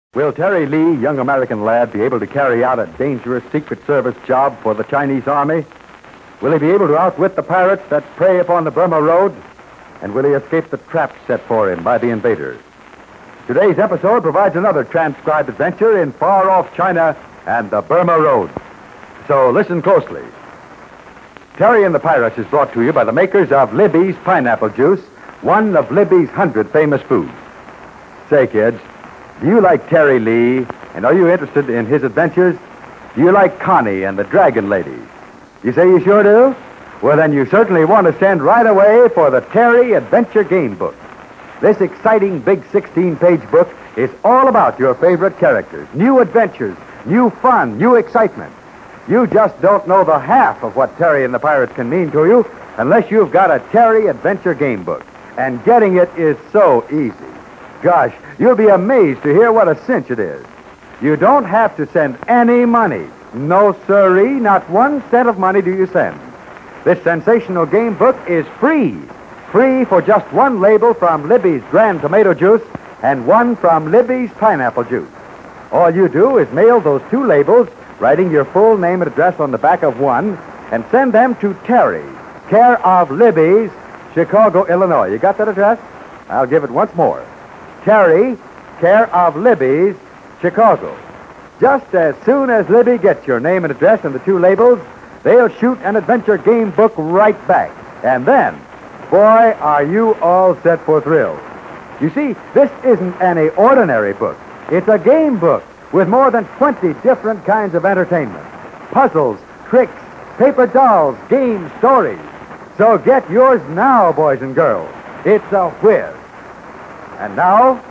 Will Terry Lee, young American lad, be able to carry out a dangerous Secret Service job for the Chinese Army? Will he be able to outwit the pirates that prey upon the Burma Road? And will he escape the trap set for him by the invaders? Today's episode provides another transcribed adventure in far-off China and the Burma Road. So listen closely. Terry and the Pirates is brought to you by the makers of Libby's Pineapple Juice, one of Libby's 100 famous foods. Say, kids, do you like Terry Lee, and are you interested in his adventures? Do you like Connie and the Dragon Lady? You say you sure do? Well, then you certainly want to send right away for the Terry Adventure Game Book. This exciting big 16-page book is all about your favorite characters, new adventures, new fun, new excitement. You just don't know the half of what Terry and the Pirates can mean to you unless you've got a Terry Adventure Game Book. And getting it is so easy. Gosh, you'll be amazed to hear what a cinch it is. You don't have to send any money. No, sirree, not 1 cent of money do you send. This sensational game book is free. Free for just one label from Libby's Grand Tomato Juice and one from Libby's Pineapple Juice. All you do is mail those 2 labels, writing your full name and address on the back of one, and send them to Terry, care of Libby's, Chicago, Illinois. You got that address? I'll give it once more. Terry, care of Libby's, Chicago. Just as soon as Libby gets your name and address and the 2 labels, they'll shoot an adventure game book right back. And then, boy, are you all set for thrills. You see, this isn't any ordinary book. It's a game book with more than 20 different kinds of entertainment. Puzzles, tricks, paper dolls, games, stories. So get yours now, boys and girls. It's a whiz. And now,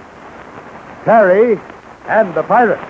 Terry and the Pirates.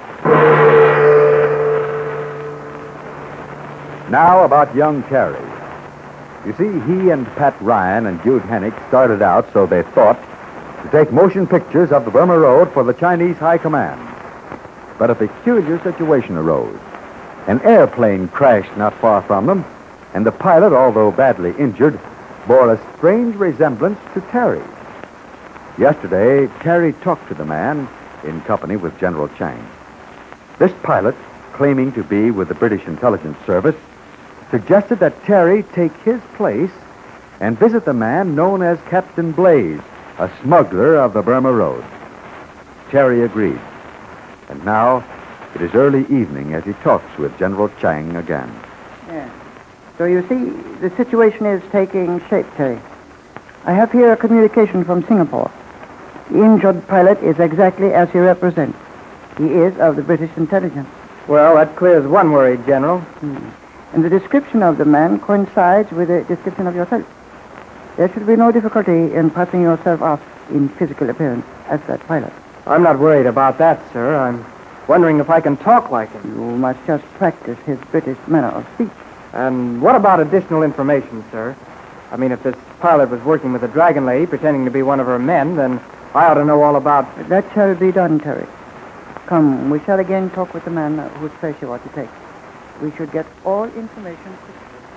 Now about young Terry. You see, he and Pat Ryan and Jude Hennick started out, so they thought, to take motion pictures of the Burma Road for the Chinese High Command. But a peculiar situation arose. An airplane crashed not far from them, and the pilot, although badly injured, bore a strange resemblance to Terry. Yesterday, Terry talked to the man in company with General Chang. This pilot, claiming to be with the British Intelligence Service, suggested that Terry take his place and visit the man known as Captain Blaze, a smuggler of the Burma Road. Terry agreed. And now, it is early evening as he talks with General Chang again. Yeah. So you see, the situation is taking shape, Terry. I have here a communication from Singapore. The injured pilot is exactly as he represents. He is of the British intelligence. Well, that clears one worry, General. And the description of the man coincides with the description of yourself. There should be no difficulty in passing yourself off in physical appearance as that pilot. I'm not worried about that, sir. I'm wondering if I can talk like him. You must just practice his British manner of speech. And what about additional information, sir? I mean, if this pilot was working with the Dragon Lady, pretending to be one of her men, then I ought to know all about... That shall be done, Terry. Come, we shall again talk with the man whose place you are to take. We should get all information quickly.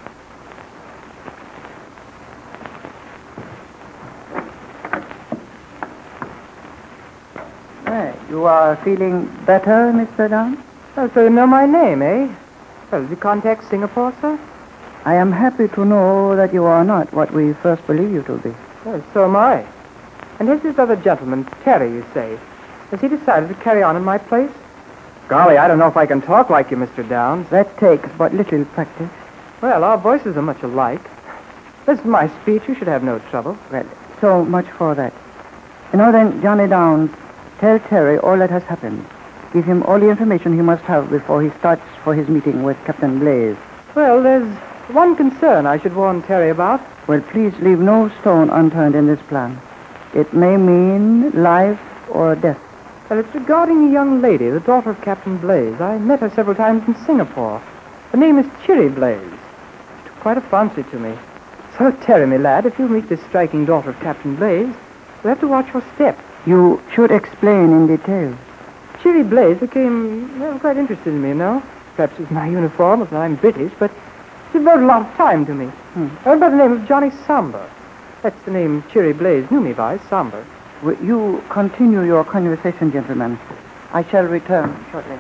Hey, you are feeling better, Mr. Downs? Oh, so you know my name, eh? Well, did you contact Singapore, sir? I am happy to know that you are not what we first believe you to be. Well, so am I. And here's this other gentleman, Terry, you say. Has he decided to carry on in my place? Golly, I don't know if I can talk like you, Mr. Downs. That takes but little practice. Well, our voices are much alike. This is my speech. You should have no trouble. Well, so much for that. You know then, Johnny Downs, tell Terry all that has happened. Give him all the information he must have before he starts for his meeting with Captain Blaze. Well, there's one concern I should warn Terry about. Well, please leave no stone unturned in this plan. It may mean life or death. Well, it's regarding a young lady, the daughter of Captain Blaze. I met her several times in Singapore. Her name is Chiri Blaze. She took quite a fancy to me. So, Terry, my lad, if you meet this striking daughter of Captain Blaze, you'll have to watch your step. You should explain in detail. Chiri Blaze became quite interested in me, you know. Perhaps it's my uniform, if I'm British, but she devoted a lot of time to me. I went by the name of Johnny Samber. That's the name Chiri Blaze knew me by, Samber. You continue your conversation, gentlemen. I shall return shortly.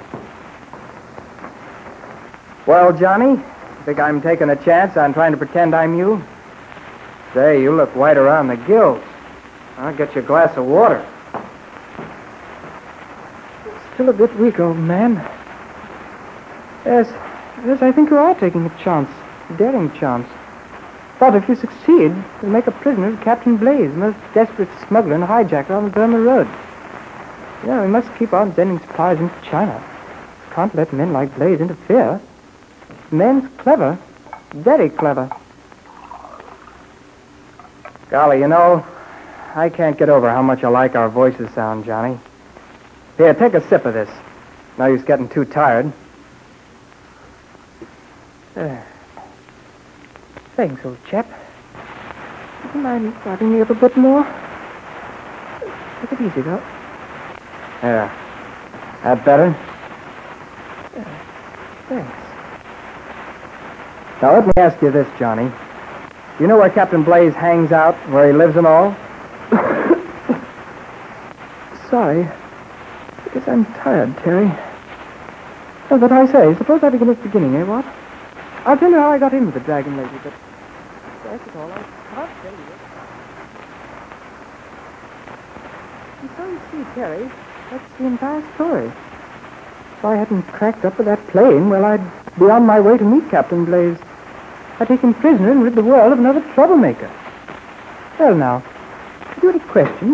Well, Johnny, think I'm taking a chance on trying to pretend I'm you? Say, you look white around the gills. I'll get you a glass of water. Still a bit weak, old man. Yes, I think you are taking a chance. A daring chance. But if you succeed, you'll make a prisoner of Captain Blaze, the most desperate smuggler and hijacker on the Burma Road. Yeah, we must keep on sending supplies into China. Can't let men like Blaze interfere. The man's clever. Very clever. Golly, you know, I can't get over how much I like our voices sound, Johnny. Here, take a sip of this. No use getting too tired. There. Thanks, old chap. Would you mind starting me up a bit more? Take it easy, though. There. That better? Yeah. Thanks. Now, let me ask you this, Johnny. Do you know where Captain Blaze hangs out, where he lives and all? Sorry. I guess I'm tired, Terry. Oh, but I say, suppose I begin at the beginning, eh, what? I'll tell you how I got in with the Dragon Lady, but first of all, I can't tell you. And so you see, Terry, that's the entire story. If I hadn't cracked up with that plane, well, I'd be on my way to meet Captain Blaze. I'd take him prisoner and rid the world of another troublemaker. Well, now, have you any questions?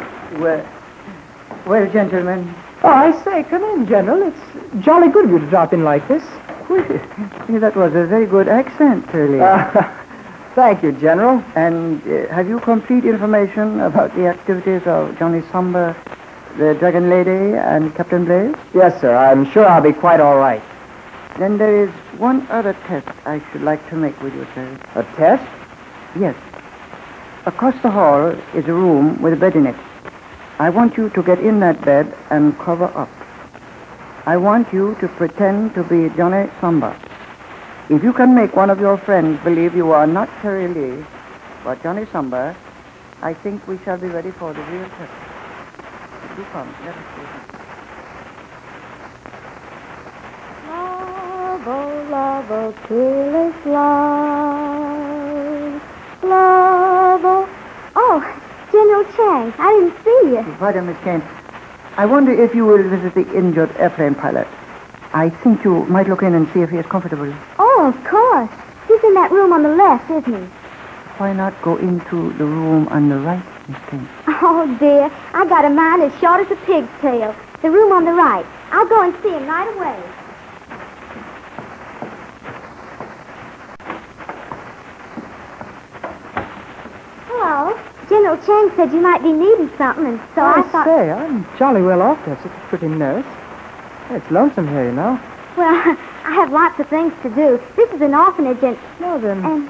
Well, gentlemen. Oh, I say, come in, General. It's jolly good of you to drop in like this. That was a very good accent, Curly. Thank you, General. And have you complete information about the activities of Johnny Samba, the Dragon Lady, and Captain Blaze? Yes, sir. I'm sure I'll be quite all right. Then there is one other test I should like to make with you, sir. A test? Yes. Across the hall is a room with a bed in it. I want you to get in that bed and cover up. I want you to pretend to be Johnny Samba. If you can make one of your friends believe you are not Terry Lee, but Johnny Samba, I think we shall be ready for the real test. Do come, let us see. Love, oh, love, oh, peerless love. Love, oh. Oh, General Chang, I didn't see you. Pardon, Miss Kane. I wonder if you will visit the injured airplane pilot. I think you might look in and see if he is comfortable. Oh, of course. He's in that room on the left, isn't he? Why not go into the room on the right, Miss Kane? Oh, dear. I got a mind as short as a pig's tail. The room on the right. I'll go and see him right away. Hello. General Chang said you might be needing something, and so I thought... say, I'm jolly well off to have such a pretty nurse. It's lonesome here, you know. Well, I have lots of things to do. This is an orphanage, and... Well, then... And...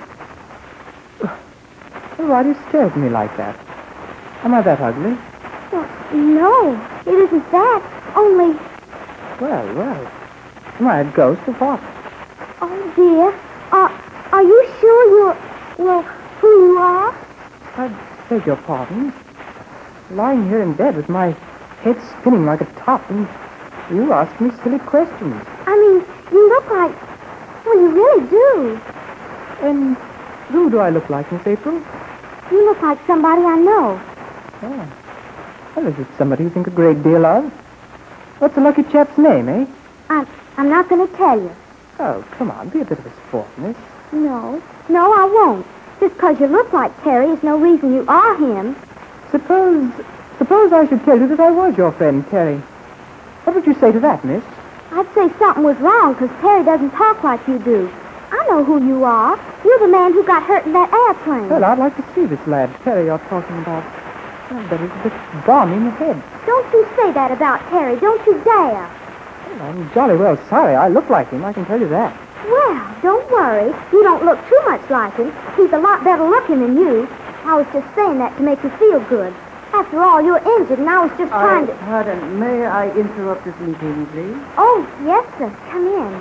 Well, why do you stare at me like that? Am I that ugly? Well, no, it isn't that. Only... Well. Am I a ghost or what? Oh, dear. Are you sure you're... Well, who you are? I beg your pardon. Lying here in bed with my head spinning like a top, and you ask me silly questions. I mean, you look like... Well, you really do. And who do I look like, Miss April? You look like somebody I know. Oh. Well, is it somebody you think a great deal of? What's the lucky chap's name, eh? I'm not going to tell you. Oh, come on, be a bit of a sport, miss. No, I won't. Just because you look like Terry is no reason you are him. Suppose I should tell you that I was your friend, Terry. What would you say to that, miss? I'd say something was wrong because Terry doesn't talk like you do. I know who you are. You're the man who got hurt in that airplane. Well, I'd like to see this lad, Terry, you're talking about. Well, but he's a bit balmy in the head. Don't you say that about Terry. Don't you dare. Well, I'm jolly well sorry. I look like him, I can tell you that. Well, don't worry. You don't look too much like him. He's a lot better looking than you. I was just saying that to make you feel good. After all, you're injured, and I was just trying to... Pardon, may I interrupt this meeting, please? Oh, yes, sir. Come in.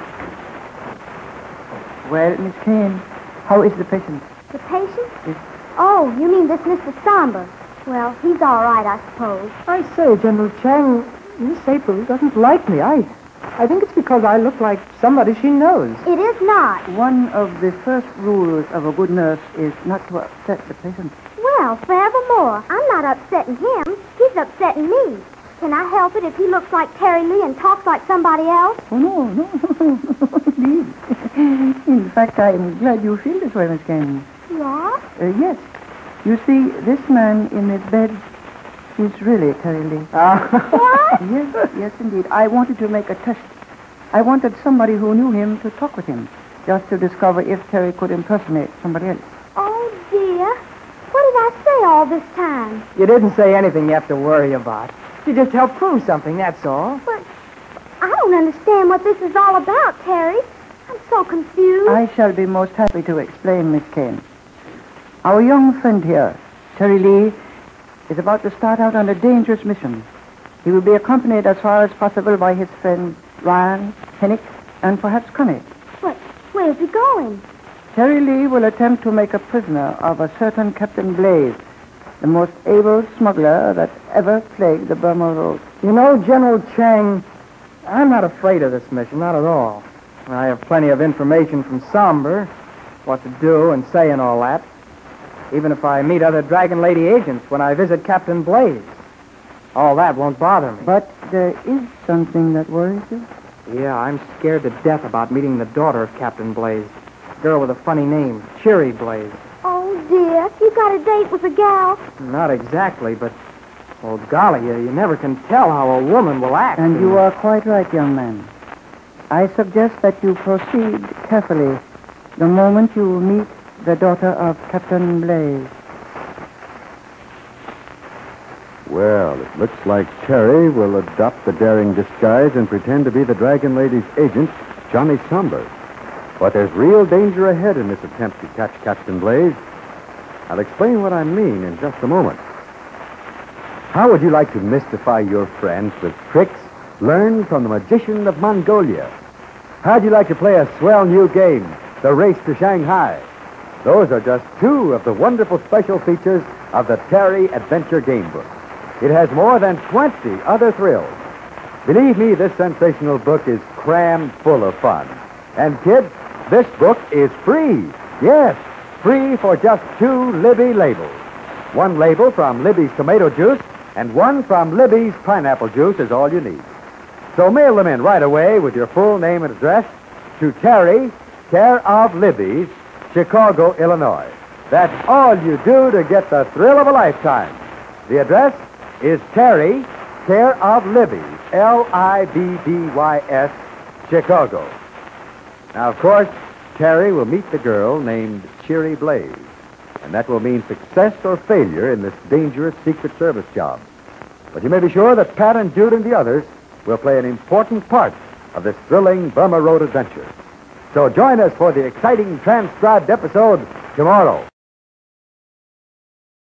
Well, Miss Kane, how is the patient? The patient? Yes. Oh, you mean this Mr. Samba. Well, he's all right, I suppose. I say, General Chang, Miss April doesn't like me. I think it's because I look like somebody she knows. It is not. One of the first rules of a good nurse is not to upset the patient. Well, forevermore. I'm not upsetting him. He's upsetting me. Can I help it if he looks like Terry Lee and talks like somebody else? Oh, no, indeed. In fact, I'm glad you feel this way, Miss Kane. Yeah? Yes. You see, this man in this bed is really Terry Lee. What? Yes, indeed. I wanted to make a test. I wanted somebody who knew him to talk with him, just to discover if Terry could impersonate somebody else. Oh, dear. What did I say all this time? You didn't say anything you have to worry about. You just helped prove something, that's all. But I don't understand what this is all about, Terry. I'm so confused. I shall be most happy to explain, Miss Kane. Our young friend here, Terry Lee, is about to start out on a dangerous mission. He will be accompanied as far as possible by his friends Ryan, Hennick, and perhaps Connie. But where's he going? Terry Lee will attempt to make a prisoner of a certain Captain Blaze, the most able smuggler that ever plagued the Burma Road. You know, General Chang, I'm not afraid of this mission, not at all. I have plenty of information from Somber, what to do and say and all that. Even if I meet other Dragon Lady agents when I visit Captain Blaze. All that won't bother me. But there is something that worries you. Yeah, I'm scared to death about meeting the daughter of Captain Blaze. Girl with a funny name, Cheery Blaze. Oh, dear. You got a date with a gal? Not exactly, but, well, golly, you never can tell how a woman will act. And you are quite right, young man. I suggest that you proceed carefully the moment you meet the daughter of Captain Blaze. Well, it looks like Terry will adopt the daring disguise and pretend to be the Dragon Lady's agent, Johnny Somber. But there's real danger ahead in this attempt to catch Captain Blaze. I'll explain what I mean in just a moment. How would you like to mystify your friends with tricks learned from the magician of Mongolia? How'd you like to play a swell new game, The Race to Shanghai? Those are just two of the wonderful special features of the Terry Adventure Game Book. It has more than 20 other thrills. Believe me, this sensational book is crammed full of fun. And kids, this book is free. Yes, free for just 2 Libby labels. One label from Libby's tomato juice and one from Libby's pineapple juice is all you need. So mail them in right away with your full name and address to Terry, care of Libby's, Chicago, Illinois. That's all you do to get the thrill of a lifetime. The address is Terry, care of Libby's, Libbys, Chicago. Now, of course, Terry will meet the girl named Cheery Blaze, and that will mean success or failure in this dangerous Secret Service job. But you may be sure that Pat and Jude and the others will play an important part of this thrilling Burma Road adventure. So join us for the exciting transcribed episode tomorrow.